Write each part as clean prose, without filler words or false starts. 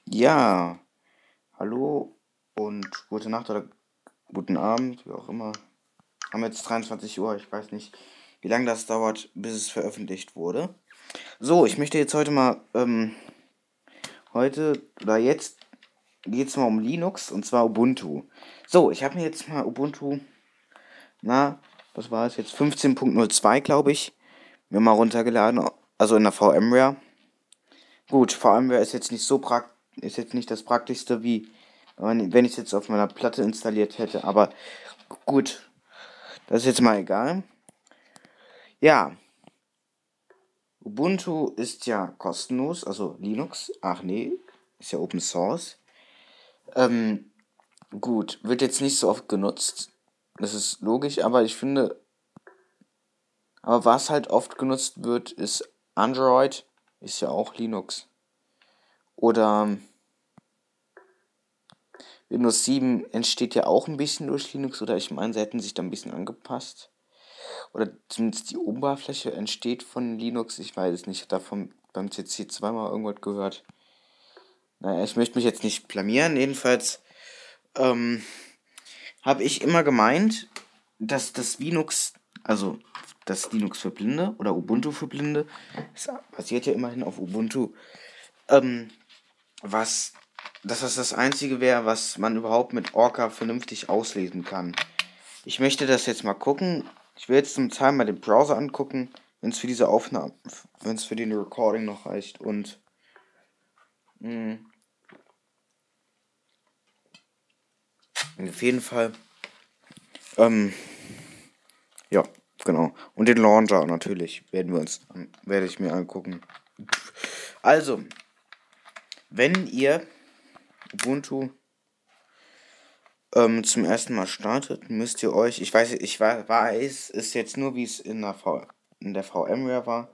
Ja, hallo und gute Nacht oder guten Abend, wie auch immer. Haben jetzt 23 Uhr, ich weiß nicht, wie lange das dauert, bis es veröffentlicht wurde. So, ich möchte jetzt heute mal, jetzt geht es mal um Linux und zwar Ubuntu. So, ich habe mir jetzt mal Ubuntu, was war es jetzt, 15.02 glaube ich, mir mal runtergeladen, also in der VMware. Gut, VMware ist jetzt nicht ist jetzt nicht das praktischste wie wenn ich es jetzt auf meiner Platte installiert hätte, aber gut, das ist jetzt mal egal. Ja, Ubuntu ist ja kostenlos, also Linux. Ach nee, ist ja Open Source. Gut, wird jetzt nicht so oft genutzt. Das ist logisch, aber ich finde, aber was halt oft genutzt wird, ist Android, ist ja auch Linux. Oder Windows 7 entsteht ja auch ein bisschen durch Linux, oder ich meine, sie hätten sich da ein bisschen angepasst. Oder zumindest die Oberfläche entsteht von Linux, ich weiß es nicht, ich habe davon beim CC zweimal irgendwas gehört. Naja, ich möchte mich jetzt nicht blamieren, jedenfalls habe ich immer gemeint, dass das Linux, also das Linux für Blinde oder Ubuntu für Blinde, es basiert ja immerhin auf Ubuntu, dass das Einzige wäre, was man überhaupt mit Orca vernünftig auslesen kann. Ich möchte das jetzt mal gucken. Ich will jetzt zum Teil mal den Browser angucken, wenn es für diese Aufnahme, wenn es für den Recording noch reicht. Und auf jeden Fall, ja, genau. Und den Launcher natürlich werde ich mir angucken. Also, wenn ihr Ubuntu zum ersten Mal startet, müsst ihr euch, weiß, ist jetzt nur wie es in der VMware war,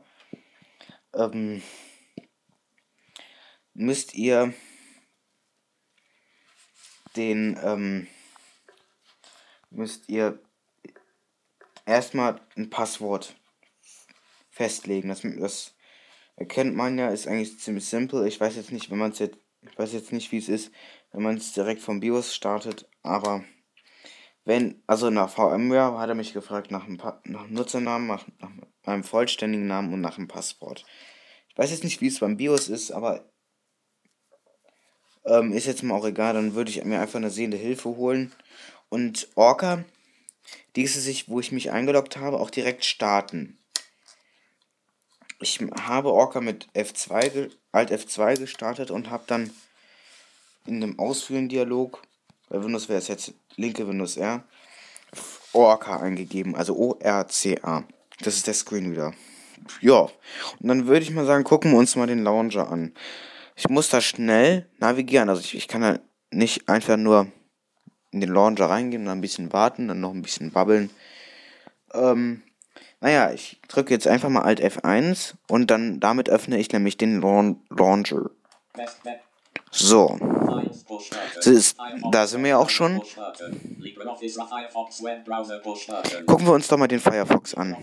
müsst ihr erstmal ein Passwort festlegen. Das erkennt man ja, ist eigentlich ziemlich simpel. Ich weiß jetzt nicht, wie es ist, wenn man es direkt vom BIOS startet, aber also nach VMware hat er mich gefragt nach dem Nutzernamen, nach meinem vollständigen Namen und nach dem Passwort. Ich weiß jetzt nicht, wie es beim BIOS ist, aber ist jetzt mal auch egal, dann würde ich mir einfach eine sehende Hilfe holen und Orca, wo ich mich eingeloggt habe, auch direkt starten. Ich habe Orca mit Alt F2 gestartet und habe dann in dem Ausführen-Dialog, bei Windows wäre es jetzt linke Windows R, Orca eingegeben, also ORCA. Das ist der Screen wieder. Ja, und dann würde ich mal sagen, gucken wir uns mal den Launcher an. Ich muss da schnell navigieren, also ich kann da nicht einfach nur in den Launcher reingehen, dann ein bisschen warten, dann noch ein bisschen babbeln. Ich drücke jetzt einfach mal Alt F1 und dann damit öffne ich nämlich den Launcher. So. Da sind wir ja auch schon. Gucken wir uns doch mal den Firefox an.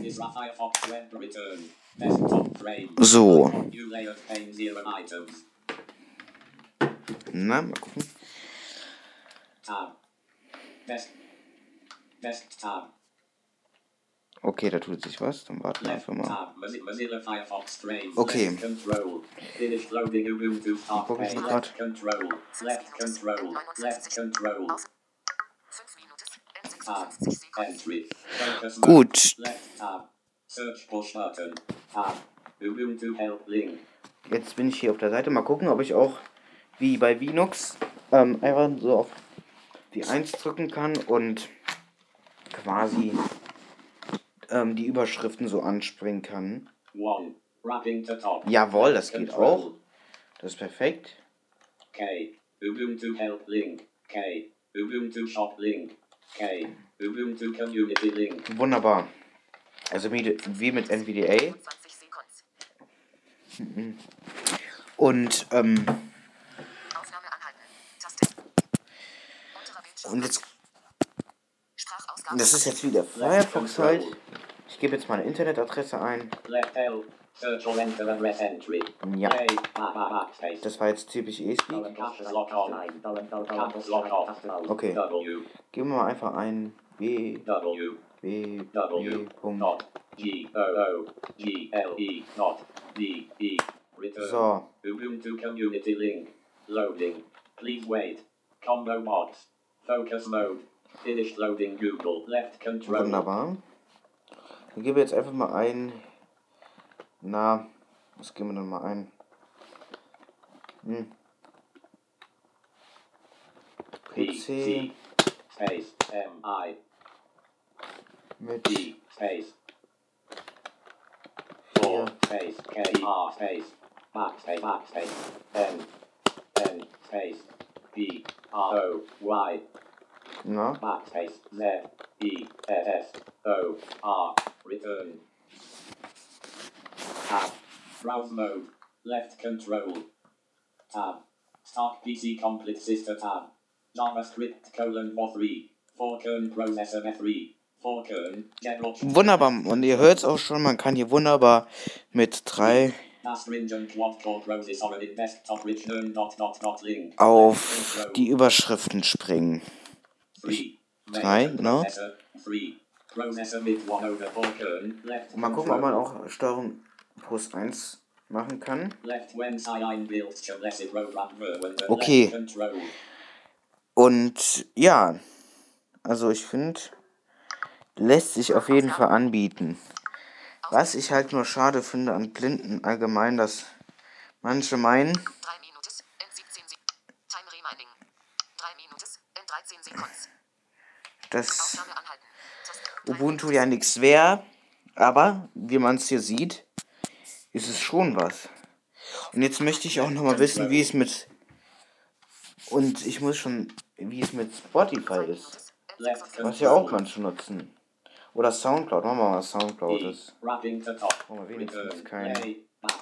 So. Na, mal gucken. Okay, da tut sich was, dann warten wir einfach mal. Okay. Guck ich gerade. Gut. Jetzt bin ich hier auf der Seite. Mal gucken, ob ich auch wie bei Linux einfach so auf die 1 drücken kann und quasi die Überschriften so anspringen kann. Jawohl, das geht auch. Das ist perfekt. K. Ubuntu Help Link. K. Ubuntu Shop Link. K. Ubuntu Community Link. Wunderbar. Also wie mit NVDA. Und jetzt das ist jetzt wieder Firefox halt. Ich gebe jetzt meine Internetadresse ein. Search or enter address entry. Ja. Play. Backspace. Das war jetzt typisch E-Speak. Caps lock on. Caps lock off. Okay. W. Geben wir mal einfach ein W. Punkt. Not. G. O. O. G. L. E. Not. D. E. Return. So. Ubuntu Community Link. Loading. Please wait. Combo box. Focus mode. Finished loading Google. Left control. Wunderbar. Dann geben wir jetzt einfach mal ein. Na, was geben wir dann mal ein? PC Space M I mit D space 4 space K R space backspace N space B R O Y na, backspace Z E S O R return. Tab. Browse mode. Left control. Tab. Start PC complete sister tab. JavaScript :4 4kern Processor F3 4kern General. wunderbar. Und ihr hört es auch schon, man kann hier wunderbar mit 3 auf die Überschriften springen. 3, genau. Mal gucken, ob man auch Steuerung Plus 1 machen kann. Okay. Und ja, also ich finde, lässt sich auf jeden Fall anbieten. Was ich halt nur schade finde an Blinden allgemein, dass manche meinen, 3 Minuten in 17 Sekunden. Time reminding. 3 Minuten in 13 Sekunden. dass Aufnahme anhalten. Ubuntu ja nichts wäre, aber wie man es hier sieht, ist es schon was. Und jetzt möchte ich auch nochmal wissen, wie es mit Spotify ist. Was ja auch manche nutzen. Oder Soundcloud, machen wir mal Soundcloud ist. Machen wir wenigstens keinen.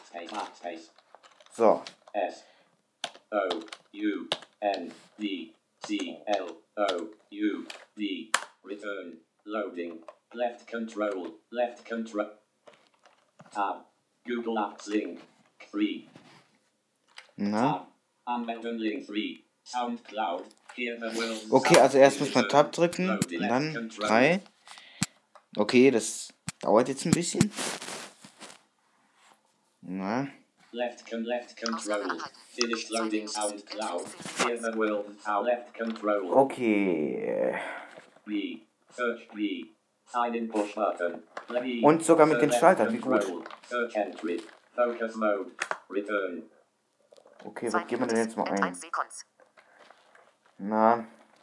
So. S O U N D C L O U D return loading left control tab Google Apps Link 3 Na? tab Anmeldung Link 3 SoundCloud Hear the World. Okay, also erst muss man Tab drücken und dann 3. Okay, das dauert jetzt ein bisschen. Na? Left control. Finished loading SoundCloud. Hear the world. Left control. Okay. B. Search B. Sign in push button. B. Und sogar mit den Schaltern, wie gut. Search entry. Focus mode. Return. Okay, was geben wir denn jetzt mal ein? 1 Sekunden. Na.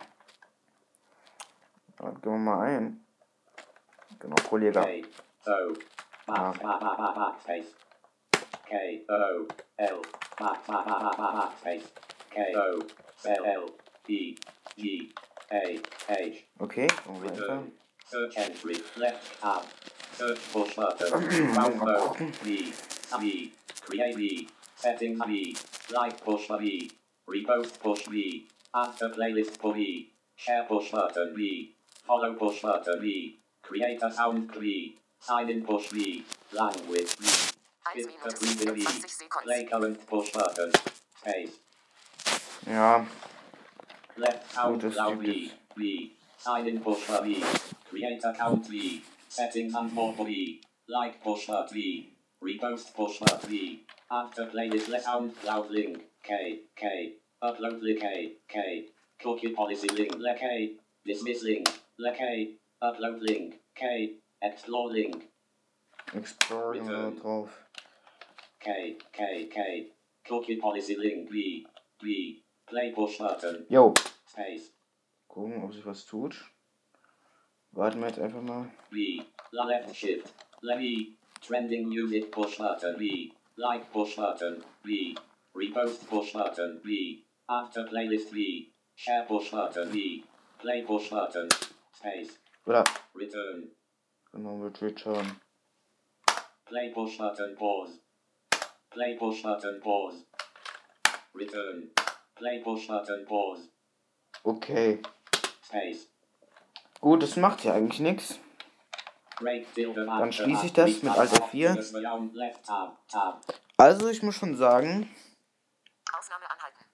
Was geben wir mal ein? Genau, Kollege. K. O. Backspace. K. O. L. Backspace. K. O. L. E. G. A. H. Okay, und weiter. Return. Search entry. Left tab. Search push button. Round mode. B. B. Create B. Settings B. Like push B. Repost push B. After playlist for B. Share push button B. Follow push button B. Create a sound B. Sign in push B. Language B. 1 Filter Minute B. in 20 Sekunden. Play current push button. Space. Ja, Left sound das cloud gibt B. B. Sign in push B. Create account B. Settings and more B. Like push B. Repost push B. After playlist let sound cloud link. K. Upload link K. Cookie policy link K. Dismiss link K. Upload link K. Explore link Explorer drauf. K. Cookie policy link B. Play push button. Jo. Space. Gucken, ob sich was tut. Warten wir jetzt einfach mal. B. Left shift. B. Trending music push button B. Like push button B. Repost push button B. After playlist B. Share push button B. Play push button. Space. Oder, Return. genau, wird return. Play push button pause. Play push button pause. Return. Play push button pause. Okay. Space. Gut, das macht ja eigentlich nichts. Dann schließe ich das mit Alt F4. Also ich muss schon sagen,